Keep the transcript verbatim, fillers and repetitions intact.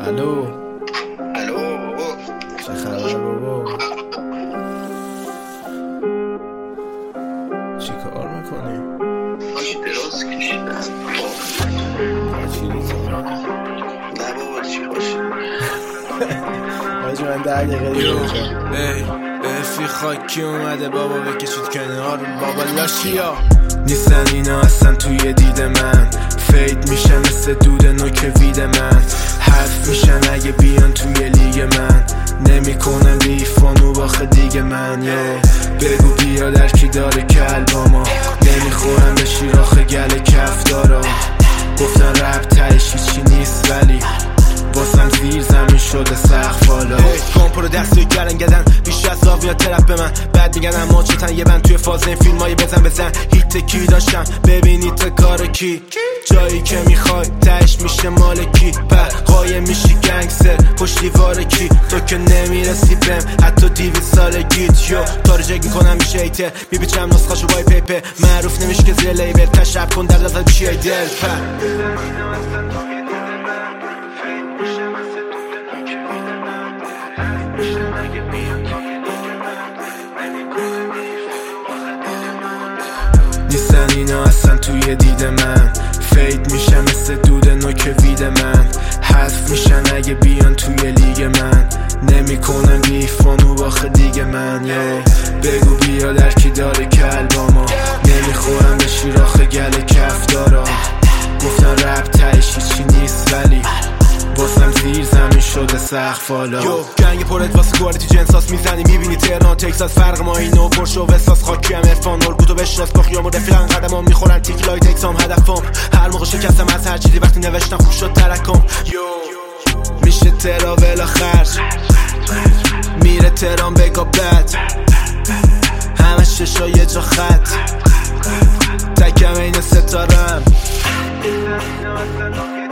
الو الو بابا، چه خبر بابا؟ چی کار میکنی؟ هاش دراز کشیدم. چی میزنی؟ نه بابا چی باشه. حاجی من ده دقیقه دیگه اونجا. ای افی خاکی اومده بابا بکشید کنار بابا لاشیا. نیستن اینا اصلا توی دید من، فید میشن مثل دود نوک وید من. حرف میشن اگه بیان توی لیگ من، نمیکنم بیفانو باخه دیگه من. یا بگو بیا در کی داره کلباما، نمیخورم به شیراخ گل کف دارم. گفتن رب تهش هیچی نیست ولی واسم زیر زمین شده سقف حالا. کامپو رو دستی و گلنگدن بیش از زاویه طرف به من بعد میگن اما چتن یه بند توی فاز این فیلم هایی بزن بزن هیت کی داشتم ببینی تا کار کی. جایی که میخوای تهش میشه مال کی، پر قایم میشی گنگستر پشت دیوار کی. تو که نمیرسی بهم حتی دیوید سال گیت یو تا رو جگ میکنم میشه ایتر میبیچم نسخاشو بای پیپر معروف نمیشه که زیر لیبل تشب کن در لازم چیه دل پر. نیستن اینا اصلا توی دید من، فید میشن مثل دود نوک وید من. حذف میشن اگه بیان توی لیگ من، نمیکنم بیفانو باخه دیگه من. یا بگو بیا در کی داره کلباما، نمیخورم به شیراخ گل کف دارم. گفتن رب تهش هیچی نیست ولی واسم زیر زمین شده سقف حالا. یو گنگ پرت واسه کوالیتی جنساس میزنی میبینی تهران تکساس فرق ما اینو پرشو وساس خاکی هم ارفان الگوتو بشناس با خیام و رفیقن قدمام میخورن تیک لایت اکسام هدفم هر موقع شکستم از هر چیزی وقتی نوشتم خوب شد ترکم. یو میشه تراول خرج میره تهران بگا بد همه ششا یه جا خط تکم این ستارم.